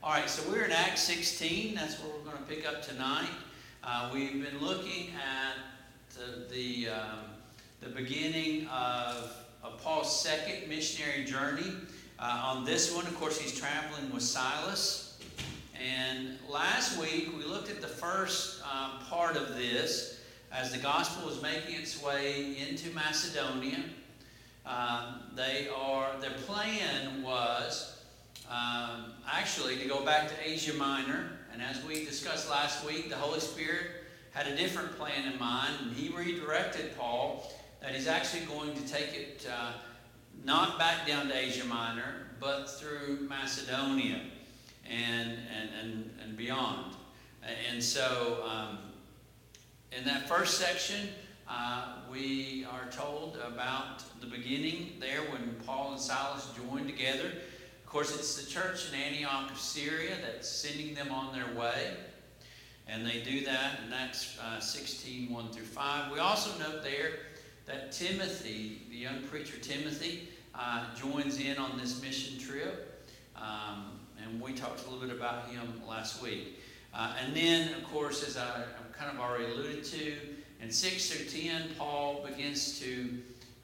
All right, so we're in Acts 16. That's where we're going to pick up tonight. We've been looking at the beginning of Paul's second missionary journey. On this one, of course, he's traveling with Silas. And last week, we looked at the first part of this as the gospel was making its way into Macedonia. Their plan was actually to go back to Asia Minor. And as we discussed last week, the Holy Spirit had a different plan in mind. And he redirected Paul that he's actually going to take it not back down to Asia Minor, but through Macedonia and beyond. And so in that first section, we are told about the beginning there when Paul and Silas joined together. Of course, it's the church in Antioch of Syria that's sending them on their way. And they do that in Acts 16, 1 through 5. We also note there that Timothy, the young preacher Timothy, joins in on this mission trip. And we talked a little bit about him last week. And then, of course, as I kind of already alluded to, in 6 through 10, Paul begins to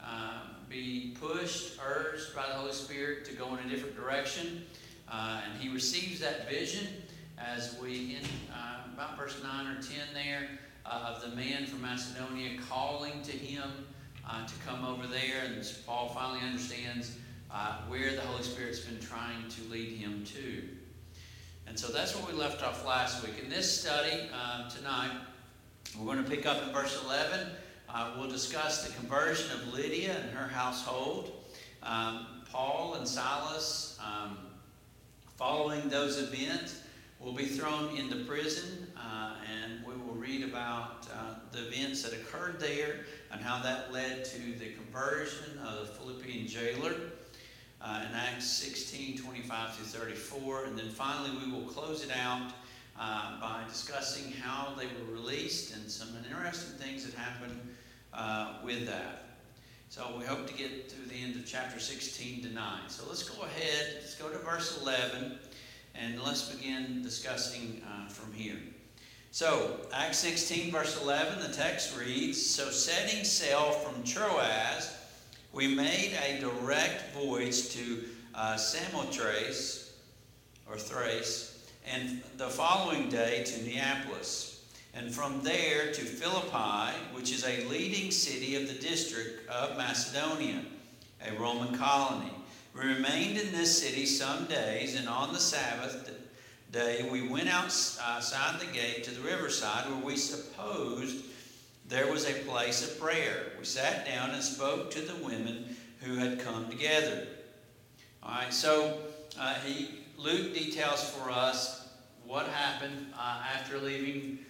be pushed, urged by the Holy Spirit to go in a different direction. And he receives that vision as we, in about verse 9 or 10 there, of the man from Macedonia calling to him to come over there. And so Paul finally understands where the Holy Spirit's been trying to lead him to. And so that's where we left off last week. In this study tonight, we're going to pick up in verse 11. We'll discuss the conversion of Lydia and her household. Paul and Silas, following those events, will be thrown into prison, and we will read about the events that occurred there and how that led to the conversion of the Philippian jailer in Acts 16, 25 through 34. And then finally we will close it out by discussing how they were released and some interesting things that happened with that. So we hope to get to the end of chapter 16 tonight. So let's go ahead, let's go to verse 11, and let's begin discussing from here. So, Acts 16, verse 11, the text reads, "So setting sail from Troas, we made a direct voyage to Samothrace, or Thrace, and the following day to Neapolis, and from there to Philippi, which is a leading city of the district of Macedonia, a Roman colony. We remained in this city some days, and on the Sabbath day we went outside the gate to the riverside, where we supposed there was a place of prayer. We sat down and spoke to the women who had come together." All right, so Luke details for us what happened after leaving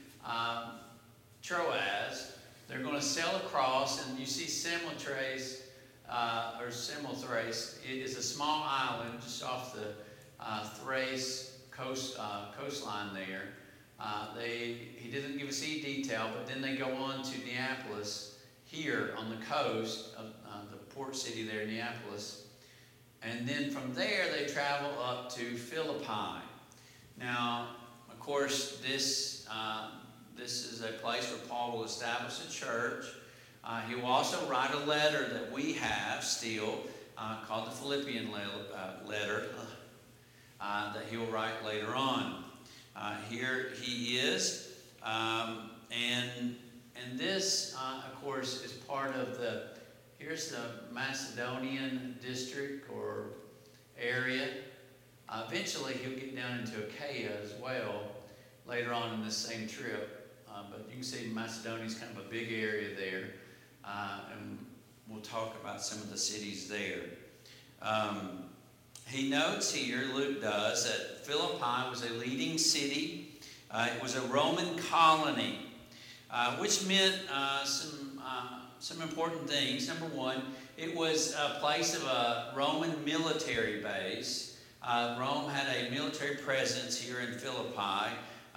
Troas. They're going to sail across, and you see Samothrace, or Samothrace. It is a small island just off the Thrace coastline there. He didn't give us any detail, but then they go on to Neapolis here on the coast of the port city there, Neapolis. And then from there they travel up to Philippi. Now, of course, this is a place where Paul will establish a church. He will also write a letter that we have still called the Philippian letter that he will write later on. Here he is, and this, of course, is part of here's the Macedonian district or area. Eventually he'll get down into Achaia as well later on in this same trip. But you can see Macedonia is kind of a big area there, and we'll talk about some of the cities there. He notes here, Luke does, that Philippi was a leading city. It was a Roman colony, which meant some important things. Number one, it was a place of a Roman military base. Rome had a military presence here in Philippi.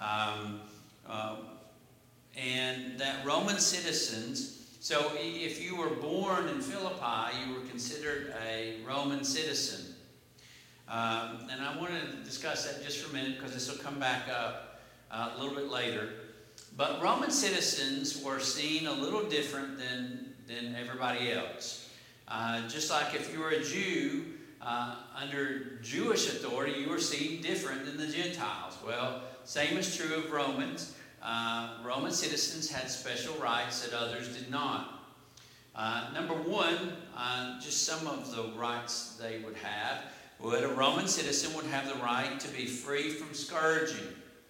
And that Roman citizens, so if you were born in Philippi, you were considered a Roman citizen. And I want to discuss that just for a minute because this will come back up a little bit later. But Roman citizens were seen a little different than everybody else. Just like if you were a Jew, under Jewish authority, you were seen different than the Gentiles. Well, same is true of Romans. Roman citizens had special rights that others did not. Number one, just some of the rights they would have. A Roman citizen would have the right to be free from scourging.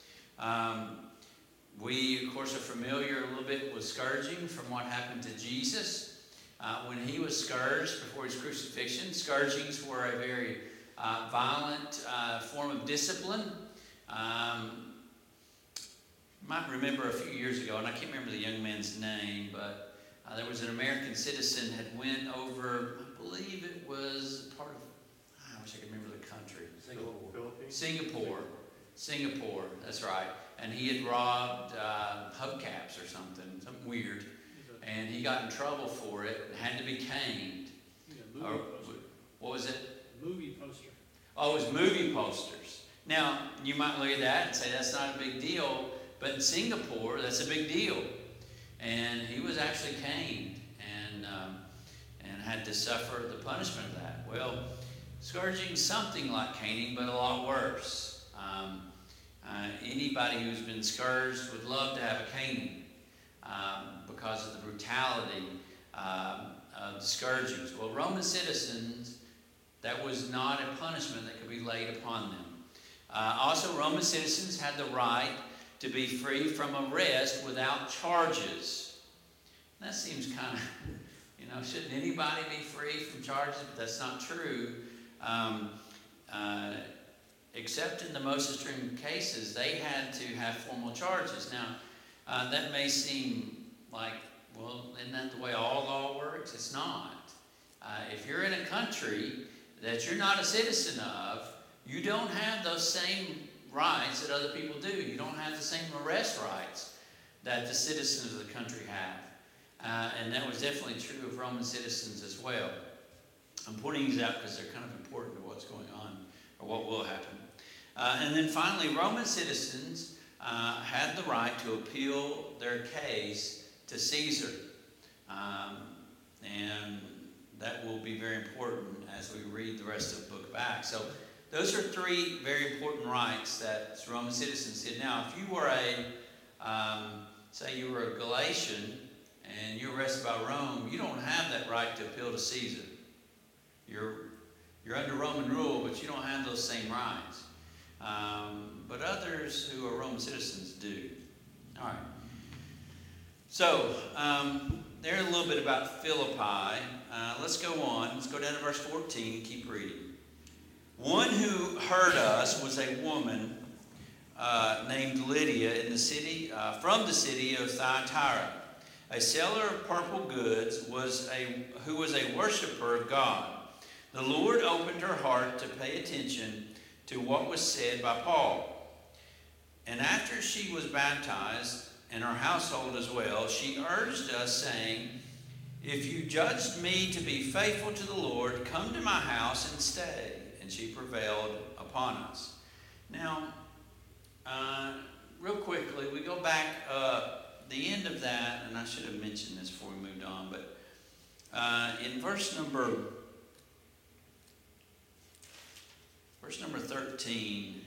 We, of course, are familiar a little bit with scourging from what happened to Jesus. When he was scourged before his crucifixion, scourgings were a very violent form of discipline. You might remember a few years ago, and I can't remember the young man's name, but there was an American citizen had went over, I believe it was part of, I wish I could remember the country. Singapore, that's right. And he had robbed hubcaps or something weird. And he got in trouble for it and had to be caned. What was it? Movie poster. Oh, it was movie posters. Now, you might look at that and say that's not a big deal, but in Singapore, that's a big deal. And he was actually caned and had to suffer the punishment of that. Well, scourging is something like caning, but a lot worse. Anybody who's been scourged would love to have a caning because of the brutality of the scourgings. Well, Roman citizens, that was not a punishment that could be laid upon them. Also, Roman citizens had the right to be free from arrest without charges. That seems kind of, shouldn't anybody be free from charges? But that's not true. Except in the most extreme cases, they had to have formal charges. Now, that may seem like, well, isn't that the way all law works? It's not. If you're in a country that you're not a citizen of, you don't have those same rights that other people do. You don't have the same arrest rights that the citizens of the country have. And that was definitely true of Roman citizens as well. I'm pointing these out because they're kind of important to what's going on or what will happen. And then finally, Roman citizens had the right to appeal their case to Caesar. And that will be very important as we read the rest of the book of Acts. So those are three very important rights that Roman citizens did. Now, if you were say you were a Galatian and you're arrested by Rome, you don't have that right to appeal to Caesar. You're under Roman rule, but you don't have those same rights. But others who are Roman citizens do. All right. So, there a little bit about Philippi. Let's go on. Let's go down to verse 14 and keep reading. One who heard us was a woman named Lydia in the city, from the city of Thyatira. A seller of purple goods who was a worshiper of God. The Lord opened her heart to pay attention to what was said by Paul. And after she was baptized, and her household as well, she urged us, saying, "If you judged me to be faithful to the Lord, come to my house and stay." And she prevailed upon us. Now, real quickly, we go back the end of that, and I should have mentioned this before we moved on, but in verse number 13,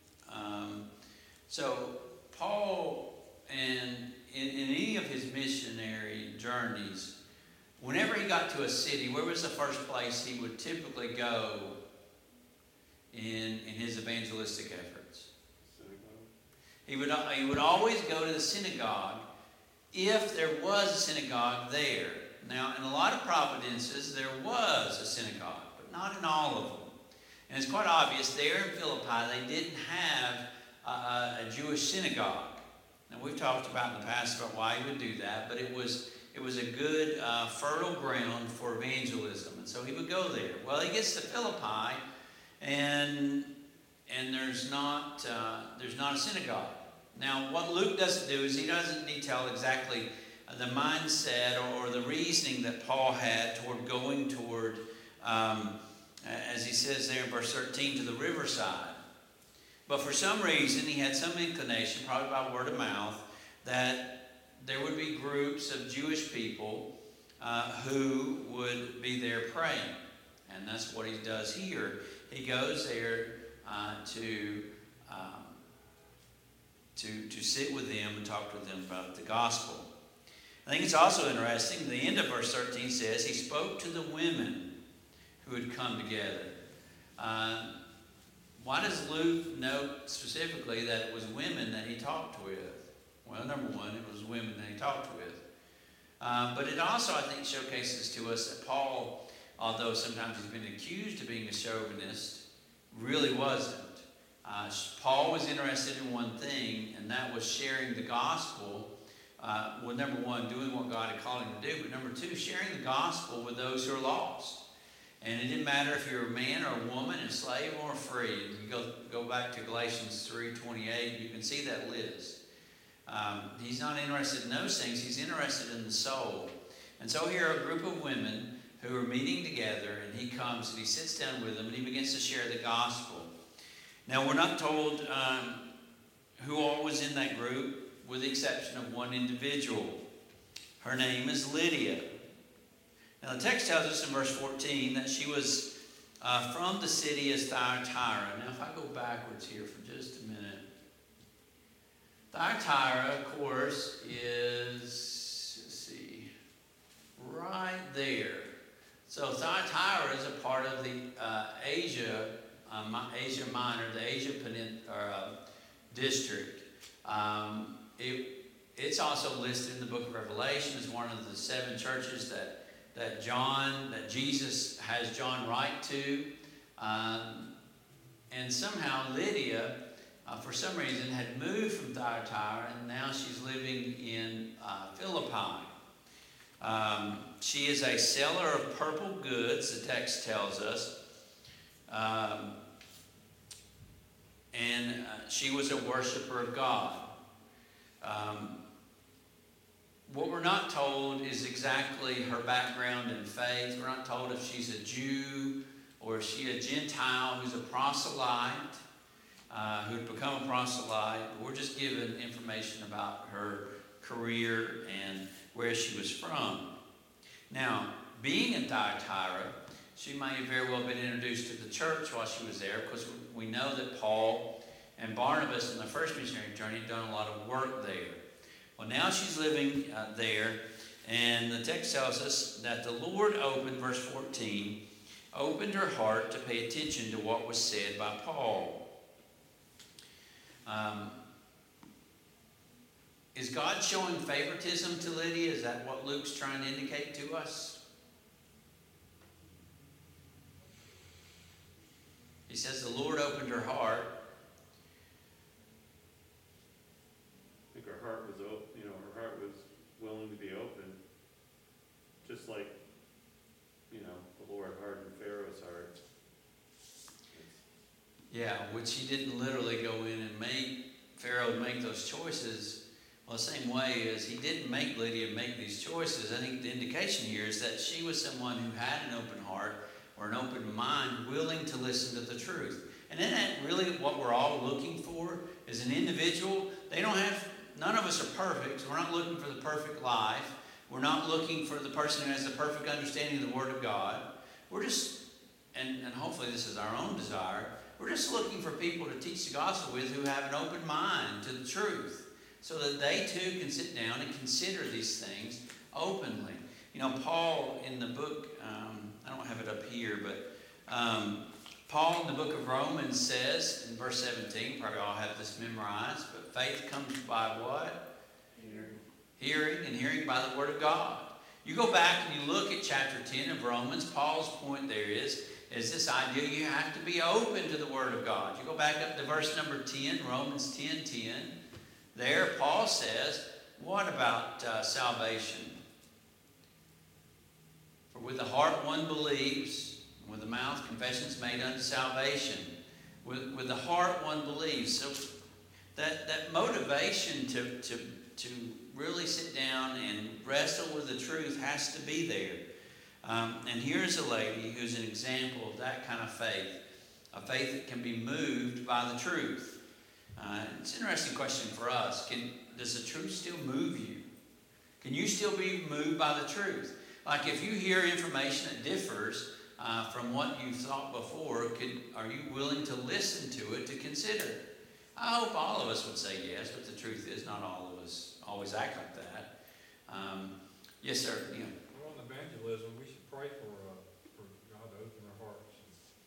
so Paul, and in any of his missionary journeys, whenever he got to a city, where was the first place he would typically go in his evangelistic efforts? Synagogue. He would always go to the synagogue if there was a synagogue there. Now, in a lot of providences, there was a synagogue, but not in all of them. And it's quite obvious there in Philippi, they didn't have a Jewish synagogue. Now, we've talked about in the past about why he would do that, but it was a good fertile ground for evangelism, and so he would go there. Well, he gets to Philippi, and there's not a synagogue. Now, what Luke doesn't do is he doesn't detail exactly the mindset or the reasoning that Paul had toward going toward as he says there in verse 13, to the riverside. But for some reason, he had some inclination, probably by word of mouth, that there would be groups of Jewish people who would be there praying. And that's what he does here. He goes there to sit with them and talk with them about the gospel. I think it's also interesting, the end of verse 13 says, he spoke to the women who had come together. Why does Luke note specifically that it was women that he talked with? Well, number one, it was women that he talked with. But it also, I think, showcases to us that Paul, although sometimes he's been accused of being a chauvinist, really wasn't. Paul was interested in one thing, and that was sharing the gospel. Well, number one, doing what God had called him to do, but number two, sharing the gospel with those who are lost. And it didn't matter if you're a man or a woman, a slave or free. You go back to Galatians 3:28, you can see that list. He's not interested in those things. He's interested in the soul. And so here are a group of women who are meeting together, and he comes and he sits down with them and he begins to share the gospel. Now, we're not told who all was in that group, with the exception of one individual. Her name is Lydia. Now, the text tells us in verse 14 that she was from the city of Thyatira. Now, if I go backwards here for just a minute. Thyatira, of course, is, let's see, right there. So Thyatira is a part of the Asia Minor, the Asia district. It's also listed in the book of Revelation as one of the 7 churches that Jesus has John write to. And somehow Lydia, for some reason, had moved from Thyatira, and now she's living in Philippi. She is a seller of purple goods, the text tells us. And she was a worshiper of God. What we're not told is exactly her background in faith. We're not told if she's a Jew or if she's a Gentile who's a proselyte, who'd become a proselyte. We're just given information about her career and where she was from. Now, being in Thyatira, she may have very well been introduced to the church while she was there, because we know that Paul and Barnabas in the first missionary journey had done a lot of work there. Well, now she's living there, and the text tells us that the Lord opened, verse 14, opened her heart to pay attention to what was said by Paul. Is God showing favoritism to Lydia? Is that what Luke's trying to indicate to us? He says the Lord opened her heart. I think her heart was open. Her heart was willing to be open, just like the Lord hardened Pharaoh's heart. Yeah, which he didn't literally go in and make Pharaoh make those choices. Well, the same way as he didn't make Lydia make these choices, I think the indication here is that she was someone who had an open heart or an open mind, willing to listen to the truth. And isn't that really what we're all looking for as an individual? None of us are perfect, so we're not looking for the perfect life. We're not looking for the person who has the perfect understanding of the Word of God. We're just, and hopefully this is our own desire, we're just looking for people to teach the gospel with who have an open mind to the truth, so that they too can sit down and consider these things openly. Paul in the book, I don't have it up here, but Paul in the book of Romans says in verse 17, probably all have this memorized, but faith comes by what? Hearing, and hearing by the Word of God. You go back and you look at chapter 10 of Romans, Paul's point there is this idea you have to be open to the Word of God. You go back up to verse number 10, Romans 10:10. There, Paul says, what about salvation? For with the heart one believes, and with the mouth confession is made unto salvation. With the heart one believes. So that motivation to really sit down and wrestle with the truth has to be there. And here's a lady who's an example of that kind of faith, a faith that can be moved by the truth. It's an interesting question for us. Does the truth still move you? Can you still be moved by the truth? Like if you hear information that differs from what you thought before, are you willing to listen to it, to consider it? I hope all of us would say yes, but the truth is not all of us always act like that. Yes, sir. Yeah. Well, on evangelism, we should pray for God to open our hearts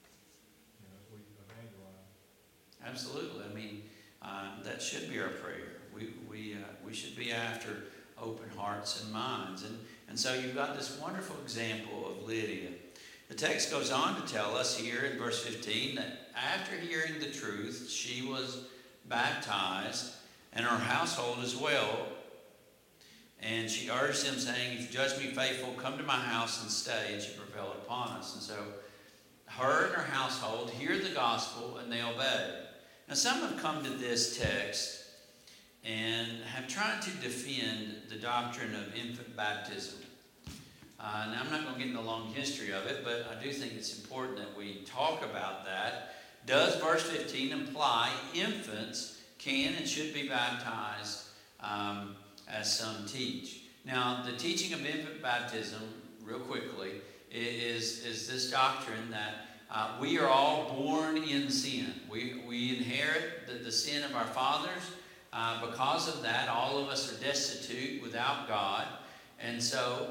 as we evangelize. Absolutely. I mean, that should be our prayer. We should be after open hearts and minds. And so you've got this wonderful example of Lydia. The text goes on to tell us here in verse 15 that after hearing the truth, she was baptized, and her household as well. And she urged him, saying, "If you judge me faithful, come to my house and stay." And she prevailed upon us. And so her and her household hear the gospel and they obey. Now some have come to this text and have tried to defend the doctrine of infant baptism. Now I'm not going to get into the long history of it, but I do think it's important that we talk about that. Does verse 15 imply infants can and should be baptized as some teach? Now, the teaching of infant baptism, real quickly, is this doctrine that we are all born in sin. We inherit the sin of our fathers. Because of that, all of us are destitute without God. And so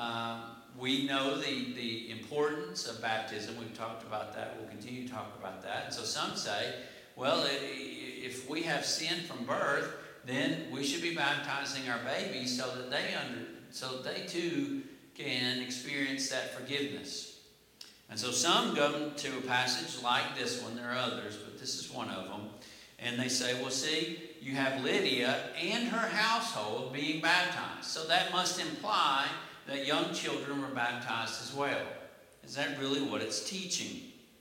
we know the importance of baptism. We've talked about that. We'll continue to talk about that. And so some say, well, if we have sin from birth, then we should be baptizing our babies so that they too can experience that forgiveness. And so some go to a passage like this one. There are others, but this is one of them. And they say, well, see, you have Lydia and her household being baptized. So that must imply that young children were baptized as well. Is that really what it's teaching?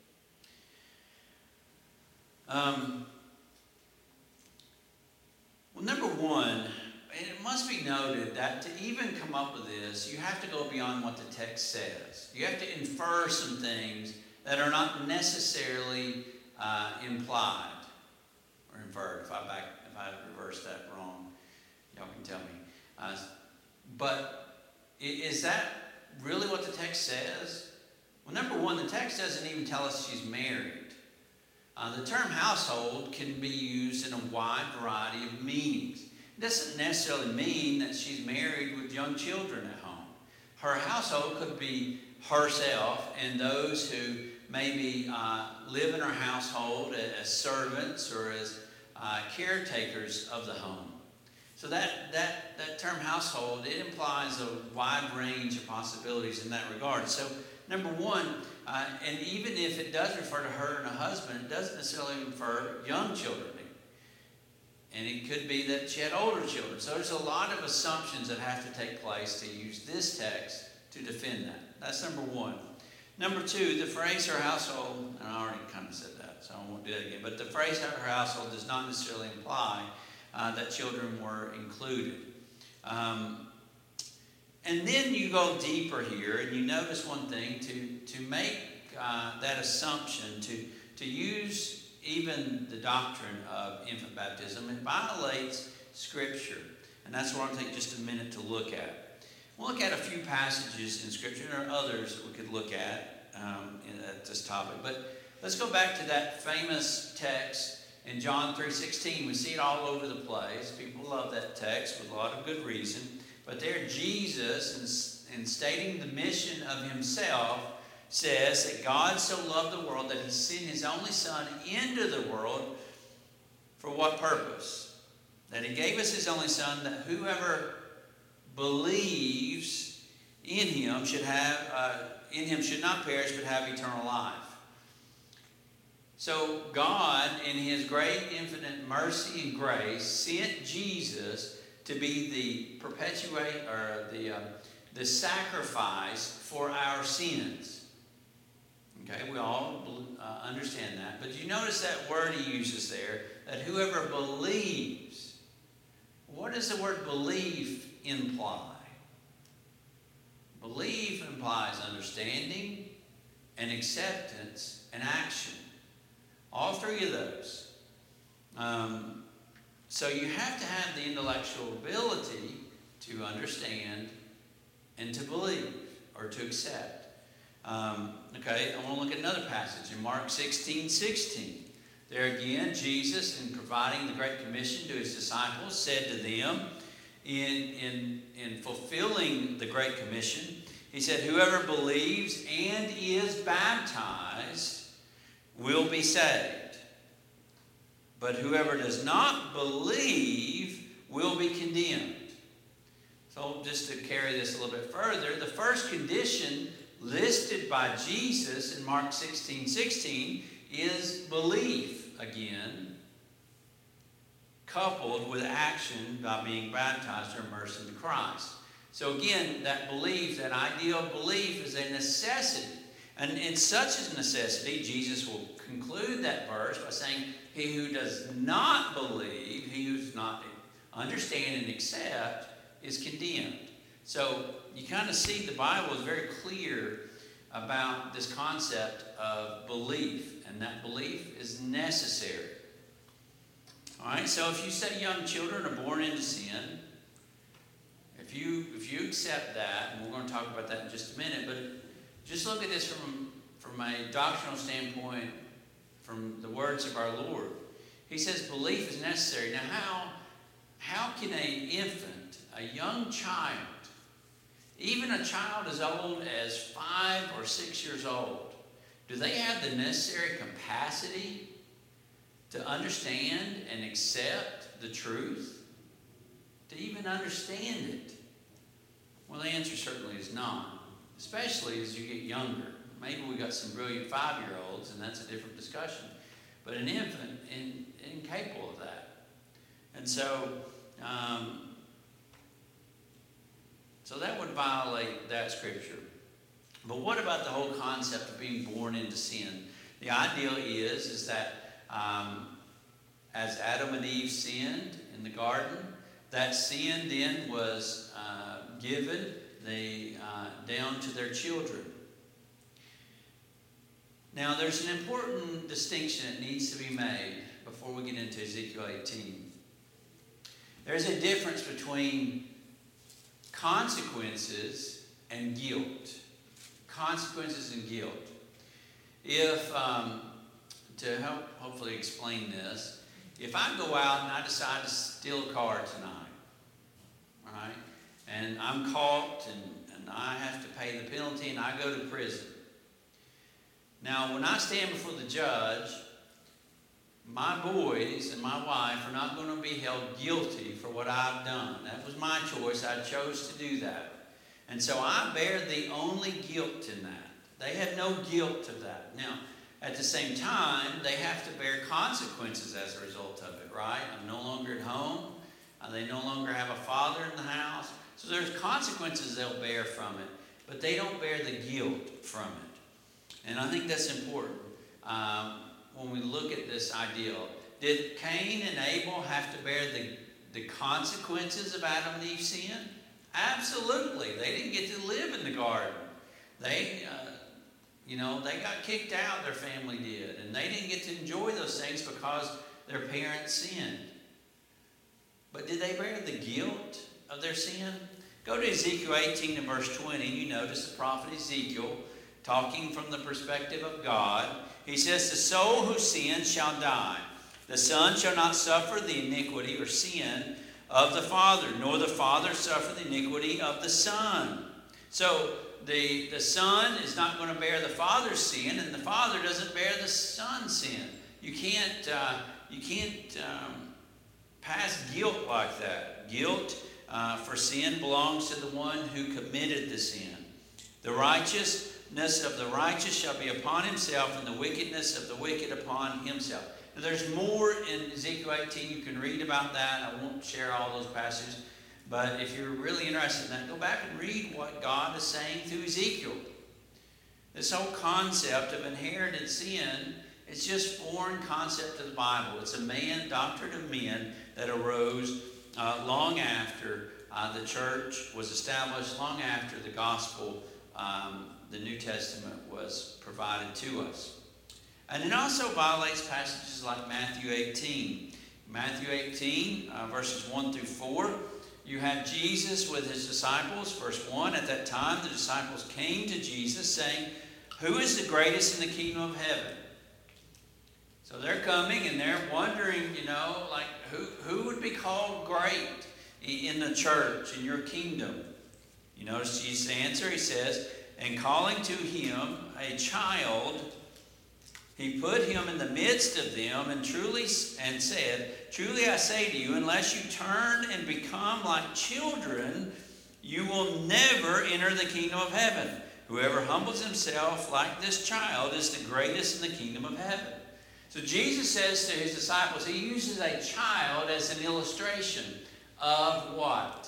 Well, number one, it must be noted that to even come up with this, you have to go beyond what the text says. You have to infer some things that are not necessarily implied or inferred. If I reversed that wrong, y'all can tell me. But is that really what the text says? Well, number one, the text doesn't even tell us she's married. The term household can be used in a wide variety of meanings. It doesn't necessarily mean that she's married with young children at home. Her household could be herself and those who maybe live in her household as servants or as caretakers of the home. So that term household, it implies a wide range of possibilities in that regard. So number one, and even if it does refer to her and her husband, it doesn't necessarily refer young children. And it could be that she had older children. So there's a lot of assumptions that have to take place to use this text to defend that. That's number one. Number two, the phrase her household, and I already kind of said that, so I won't do that again, but the phrase her household does not necessarily imply that children were included. And then you go deeper here, and you notice one thing, to make that assumption, to use even the doctrine of infant baptism, it violates Scripture. And that's what I'm going to take just a minute to look at. We'll look at a few passages in Scripture. There are others we could look at this topic. But let's go back to that famous text in John 3:16. We see it all over the place. People love that text with a lot of good reason. But there Jesus, in stating the mission of himself, says that God so loved the world that he sent his only Son into the world for what purpose? That he gave us his only Son, that whoever believes in him should not perish but have eternal life. So God, in his great infinite mercy and grace, sent Jesus to be the sacrifice for our sins. Okay, we all understand that. But you notice that word he uses there, that whoever believes. What does the word belief imply? Believe implies understanding and acceptance and action. All three of those. So you have to have the intellectual ability to understand and to believe or to accept. Okay, I want to look at another passage in Mark 16:16. There again, Jesus, in providing the Great Commission to his disciples, said to them, in fulfilling the Great Commission, he said, whoever believes and is baptized will be saved. But whoever does not believe will be condemned. So just to carry this a little bit further, the first condition listed by Jesus in Mark 16:16 is belief again, coupled with action by being baptized or immersed into Christ. So again, that belief, that ideal belief is a necessity. And in such a necessity, Jesus will conclude that verse by saying, he who does not believe, he who does not understand and accept, is condemned. So you kind of see the Bible is very clear about this concept of belief, and that belief is necessary. All right, so if you say young children are born into sin, if you accept that, and we're going to talk about that in just a minute, but just look at this from a doctrinal standpoint, from the words of our Lord. He says belief is necessary. Now, how can an infant, a young child, even a child as old as 5 or 6 years old, do they have the necessary capacity to understand and accept the truth? To even understand it? Well, the answer certainly is not, especially as you get younger. Maybe we got some brilliant 5-year-olds, and that's a different discussion. But an infant incapable of that. And so that would violate that scripture. But what about the whole concept of being born into sin? The ideal is that as Adam and Eve sinned in the garden, that sin then was given down to their children. Now, there's an important distinction that needs to be made before we get into Ezekiel 18. There's a difference between consequences and guilt. Consequences and guilt. If, to help hopefully explain this, if I go out and I decide to steal a car tonight, right, and I'm caught and I have to pay the penalty and I go to prison. Now, when I stand before the judge, my boys and my wife are not going to be held guilty for what I've done. That was my choice. I chose to do that. And so I bear the only guilt in that. They have no guilt of that. Now, at the same time, they have to bear consequences as a result of it, right? I'm no longer at home. They no longer have a father in the house. So there's consequences they'll bear from it, but they don't bear the guilt from it. And I think that's important when we look at this ideal. Did Cain and Abel have to bear the consequences of Adam and Eve's sin? Absolutely. They didn't get to live in the garden. They got kicked out, their family did. And they didn't get to enjoy those things because their parents sinned. But did they bear the guilt of their sin? Go to Ezekiel 18 and verse 20. You notice the prophet Ezekiel talking from the perspective of God. He says, the soul who sins shall die. The son shall not suffer the iniquity or sin of the father, nor the father suffer the iniquity of the son. So the son is not going to bear the father's sin, and the father doesn't bear the son's sin. You can't pass guilt like that. Guilt for sin belongs to the one who committed the sin. The righteousness of the righteous shall be upon himself, and the wickedness of the wicked upon himself. Now, there's more in Ezekiel 18. You can read about that. I won't share all those passages. But if you're really interested in that, go back and read what God is saying through Ezekiel. This whole concept of inherited sin is just foreign concept to the Bible. It's a doctrine of men that arose long after the church was established long after the gospel, the New Testament, was provided to us. And it also violates passages like Matthew 18. Matthew 18, verses 1 through 4, you have Jesus with his disciples. Verse 1, at that time the disciples came to Jesus saying, "Who is the greatest in the kingdom of heaven?" So they're coming and they're wondering, like who would be called great in the church, in your kingdom? You notice Jesus' answer. He says, and calling to him a child, he put him in the midst of them and said, "Truly I say to you, unless you turn and become like children, you will never enter the kingdom of heaven. Whoever humbles himself like this child is the greatest in the kingdom of heaven." So Jesus says to his disciples, he uses a child as an illustration of what?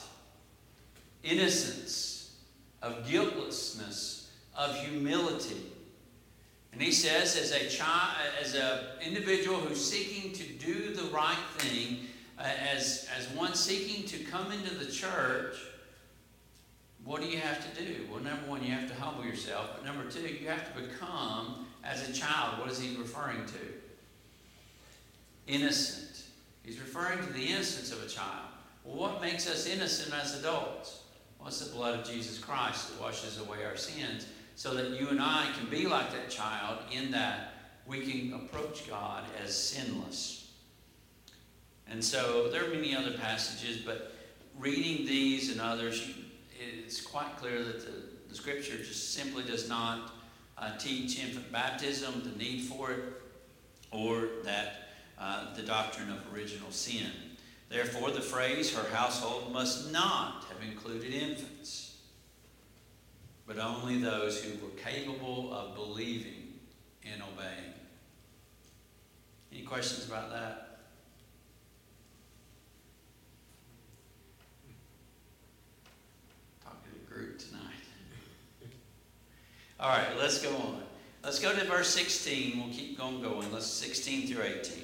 Innocence, of guiltlessness, of humility. And he says, as an individual who's seeking to do the right thing, as one seeking to come into the church, what do you have to do? Well, number one, you have to humble yourself. But number two, you have to become as a child. What is he referring to? Innocent. He's referring to the innocence of a child. Well, what makes us innocent as adults? Well, it's the blood of Jesus Christ that washes away our sins, so that you and I can be like that child, in that we can approach God as sinless. And so there are many other passages, but reading these and others, it's quite clear that the Scripture just simply does not teach infant baptism, the need for it, or that the doctrine of original sin. Therefore, the phrase, "her household must not" have included infants, but only those who were capable of believing and obeying. Any questions about that? Talking to group tonight. All right, let's go on. Let's go to verse 16. We'll keep going. Let's 16 through 18.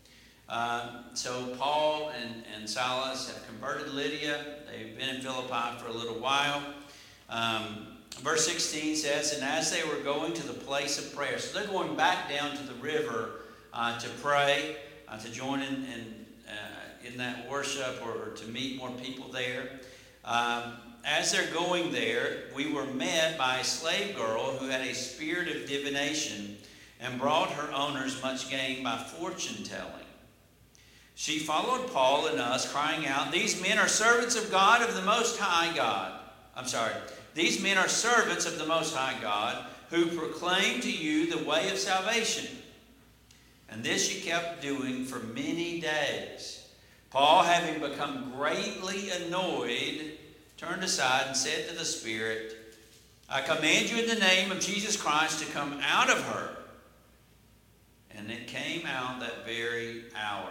So Paul and Silas have converted Lydia. They've been in Philippi for a little while. Verse 16 says, and as they were going to the place of prayer, so they're going back down to the river to pray, to join in that worship, or to meet more people there. As they're going there, we were met by a slave girl who had a spirit of divination and brought her owners much gain by fortune telling. She followed Paul and us, crying out, "These men are servants of God, of the Most High God." These men are servants of the Most High God, who proclaim to you the way of salvation. And this she kept doing for many days. Paul, having become greatly annoyed, turned aside and said to the spirit, "I command you in the name of Jesus Christ to come out of her." And it came out that very hour.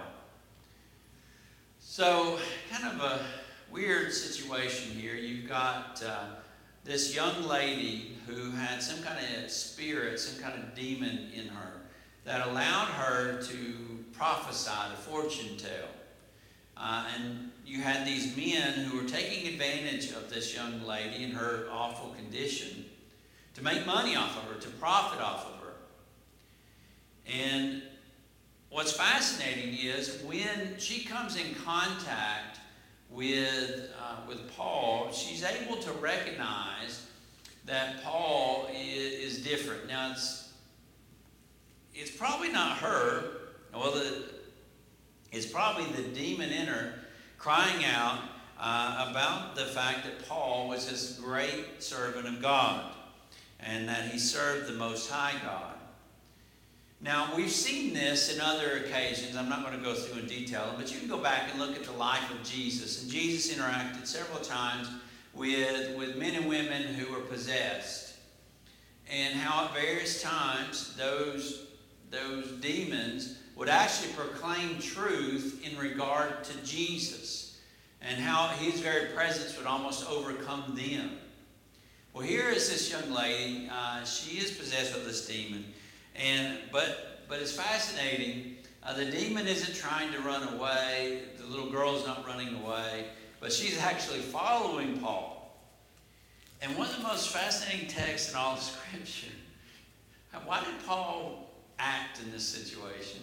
So, kind of a weird situation here. You've got this young lady who had some kind of spirit, some kind of demon in her that allowed her to prophesy, to fortune tell. And you had these men who were taking advantage of this young lady in her awful condition to make money off of her, to profit off of her. And what's fascinating is when she comes in contact with Paul, she's able to recognize that Paul is different. Now, it's probably not her. Well, it's probably the demon in her crying out about the fact that Paul was this great servant of God and that he served the Most High God. Now, we've seen this in other occasions. I'm not going to go through in detail, but you can go back and look at the life of Jesus. And Jesus interacted several times with men and women who were possessed. And how at various times those demons would actually proclaim truth in regard to Jesus. And how his very presence would almost overcome them. Well, here is this young lady. She is possessed with this demon. But it's fascinating. The demon isn't trying to run away. The little girl's not running away. but she's actually following Paul. And one of the most fascinating texts in all of Scripture, why did Paul act in this situation?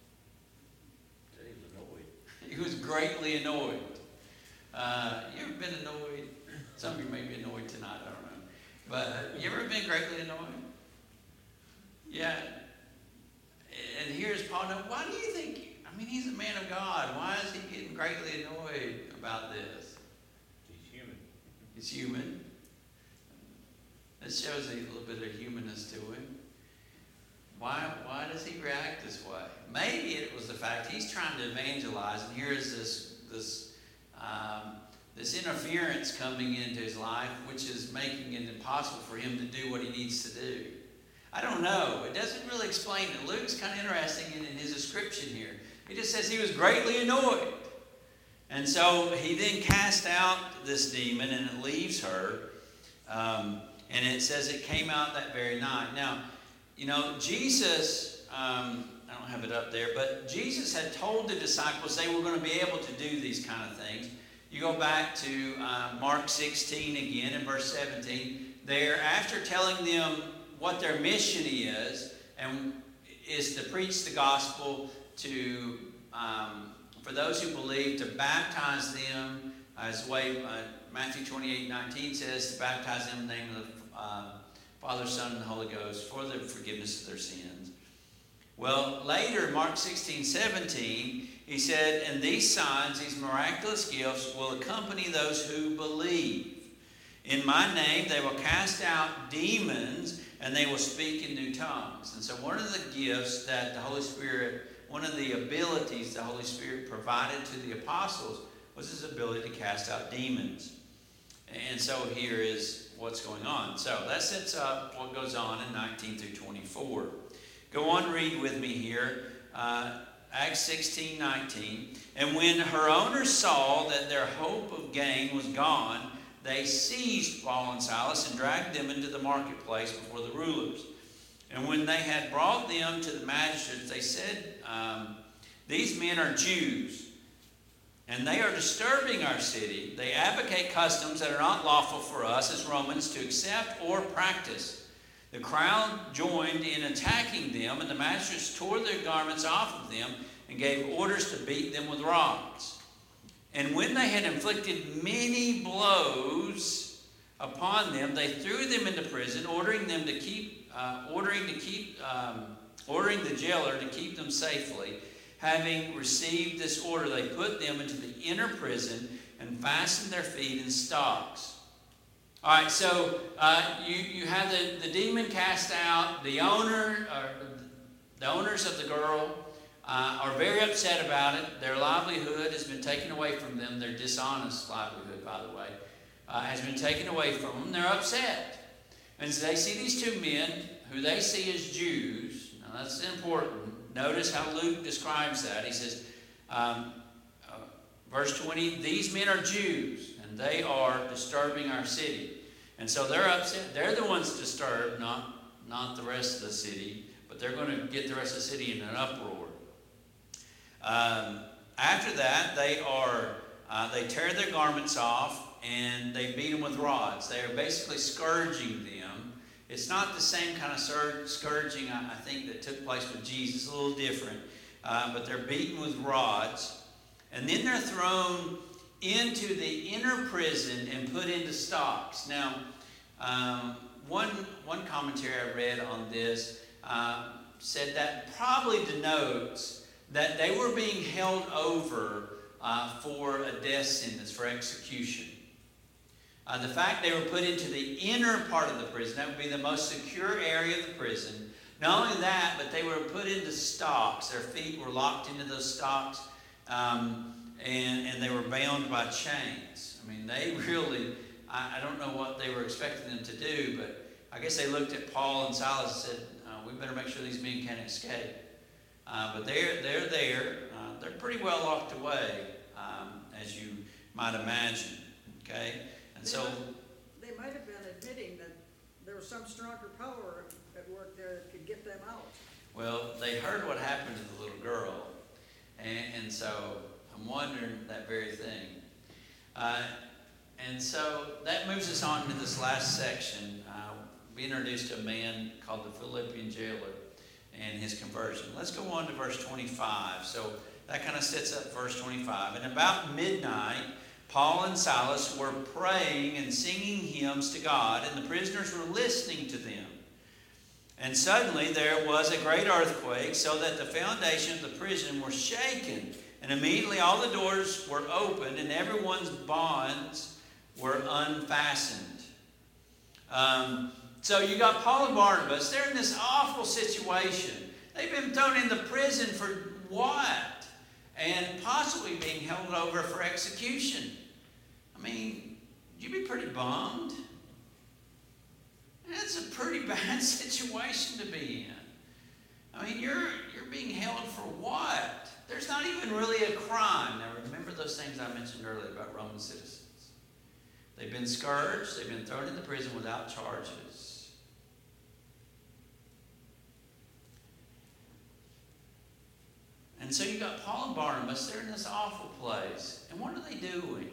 He was annoyed. He was greatly annoyed. You ever been annoyed? Some of you may be annoyed tonight, I don't know. But you ever been greatly annoyed? Yeah. And here's Paul. Now, why do you think, I mean, he's a man of God. Why is he getting greatly annoyed about this? He's human. He's human. It shows a little bit of humanness to him. Why does he react this way? Maybe it was the fact he's trying to evangelize, and here is this interference coming into his life, which is making it impossible for him to do what he needs to do. I don't know. It doesn't really explain it. Luke's kind of interesting in his description here. He just says he was greatly annoyed. And so he then cast out this demon, and it leaves her. And it says it came out that very night. Now, you know, Jesus, I don't have it up there, but Jesus had told the disciples they were going to be able to do these kind of things. You go back to Mark 16 again in verse 17. There, after telling them what their mission is, and is to preach the gospel to for those who believe, to baptize them as way Matthew 28:19 says, to baptize them in the name of the Father, Son, and the Holy Ghost for the forgiveness of their sins. Well, later, Mark 16:17, he said, and these signs, these miraculous gifts will accompany those who believe. In my name they will cast out demons, and they will speak in new tongues. And so one of the gifts that the Holy Spirit, one of the abilities the Holy Spirit provided to the apostles was his ability to cast out demons. And so here is what's going on. So that sets up what goes on in 19 through 24. Go on, read with me here. Acts 16:19. And when her owners saw that their hope of gain was gone, they seized Paul and Silas and dragged them into the marketplace before the rulers. And when they had brought them to the magistrates, they said, these men are Jews, and they are disturbing our city. They advocate customs that are not lawful for us as Romans to accept or practice. The crowd joined in attacking them, and the magistrates tore their garments off of them and gave orders to beat them with rods. And when they had inflicted many blows upon them, they threw them into prison, ordering the jailer to keep them safely. Having received this order, they put them into the inner prison and fastened their feet in stocks. All right, so you have the demon cast out. The owners of the girl are very upset about it. Their livelihood has been taken away from them. Their dishonest livelihood, by the way, has been taken away from them. They're upset. And so they see these two men who they see as Jews. Now that's important. Notice how Luke describes that. He says, verse 20, these men are Jews, and they are disturbing our city. And so they're upset. They're the ones disturbed, not the rest of the city, but they're going to get the rest of the city in an uproar. After that, they tear their garments off, and they beat them with rods. They are basically scourging them. It's not the same kind of scourging, I think, that took place with Jesus. It's a little different. But they're beaten with rods. And then they're thrown into the inner prison and put into stocks. Now, one commentary I read on this said that probably denotes that they were being held over for a death sentence, for execution. The fact they were put into the inner part of the prison, that would be the most secure area of the prison. Not only that, but they were put into stocks. Their feet were locked into those stocks, and they were bound by chains. I mean, they really, I don't know what they were expecting them to do, but I guess they looked at Paul and Silas and said, we better make sure these men can't escape. But they're there. They're pretty well locked away, as you might imagine. Okay? And so they might have been admitting that there was some stronger power at work there that could get them out. Well, they heard what happened to the little girl, and so I'm wondering that very thing. And so that moves us on to this last section. We introduced a man called the Philippian jailer and his conversion. Let's go on to verse 25. So that kind of sets up verse 25. And about midnight, Paul and Silas were praying and singing hymns to God, and the prisoners were listening to them. And suddenly there was a great earthquake, so that the foundation of the prison were shaken. And immediately all the doors were opened, and everyone's bonds were unfastened. So you got Paul and Barnabas. They're in this awful situation. They've been thrown into prison for what? And possibly being held over for execution. I mean, you'd be pretty bummed. That's a pretty bad situation to be in. I mean, you're being held for what? There's not even really a crime. Now remember those things I mentioned earlier about Roman citizens. They've been scourged. They've been thrown into prison without charges. And so you got Paul and Barnabas. They're in this awful place. And what are they doing?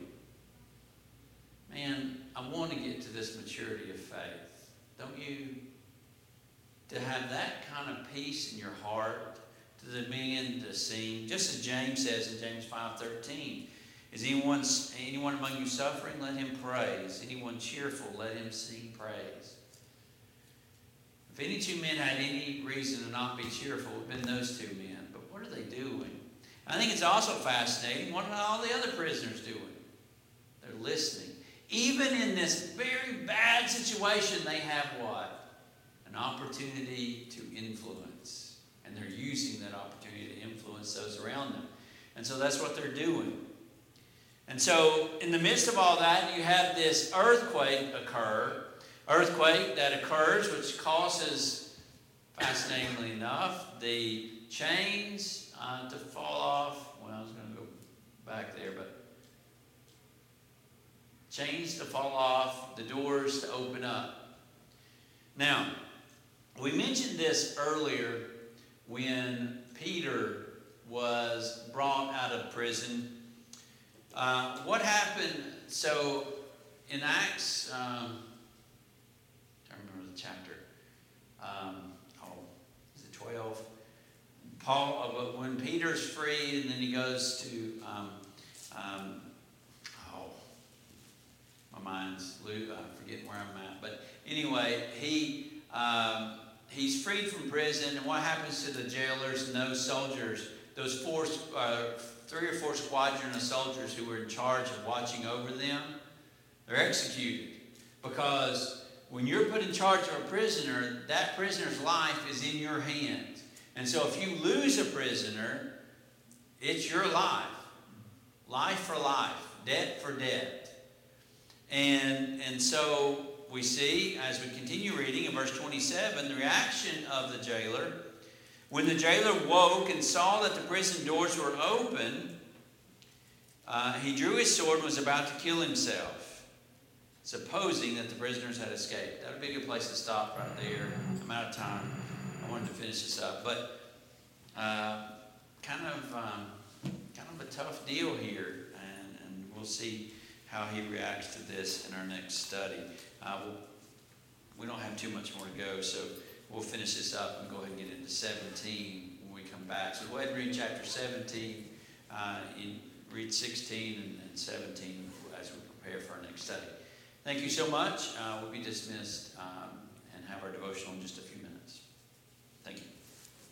Man, I want to get to this maturity of faith. Don't you? To have that kind of peace in your heart, to begin to sing, just as James says in James 5:13, is anyone among you suffering? Let him praise. Anyone cheerful? Let him sing praise. If any two men had any reason to not be cheerful, it would have been those two men. But what are they doing? I think it's also fascinating. What are all the other prisoners doing? They're listening. Even in this very bad situation, they have what? An opportunity to influence. And they're using that opportunity to influence those around them. And so that's what they're doing. And so in the midst of all that, you have this earthquake that occurs, which causes, fascinatingly enough, the chains to fall off. Well, I was going to go back there, but chains to fall off, the doors to open up. Now, we mentioned this earlier when Peter was brought out of prison. What happened? So in Acts, I don't remember the chapter. Is it 12? Paul, when Peter's freed, and then he goes to, my mind's loose. I'm forgetting where I'm at. But anyway, he's freed from prison, and what happens to the jailers and those soldiers? Those 3 or 4 squadron of soldiers who were in charge of watching over them, they're executed. Because when you're put in charge of a prisoner, that prisoner's life is in your hands. And so if you lose a prisoner, it's your life. Life for life. Debt for debt. And so we see, as we continue reading in verse 27, the reaction of the jailer. When the jailer woke and saw that the prison doors were open, he drew his sword and was about to kill himself, supposing that the prisoners had escaped. That would be a good place to stop right there. I'm out of time. I wanted to finish this up. But kind of a tough deal here, and we'll see how he reacts to this in our next study. We don't have too much more to go, so we'll finish this up and go ahead and get into 17 when we come back. So go ahead and read chapter 17, read 16 and 17 as we prepare for our next study. Thank you so much. We'll be dismissed and have our devotional in just a few minutes.